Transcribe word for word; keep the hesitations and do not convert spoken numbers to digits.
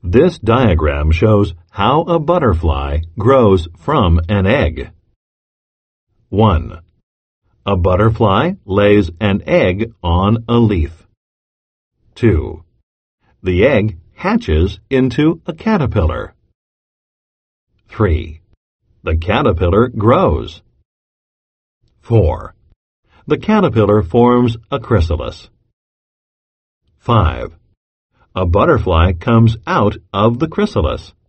This diagram shows how a butterfly grows from an egg. one. A butterfly lays an egg on a leaf. two. The egg hatches into a caterpillar. three. The caterpillar grows. four. The caterpillar forms a chrysalis. five. A butterfly comes out of the chrysalis.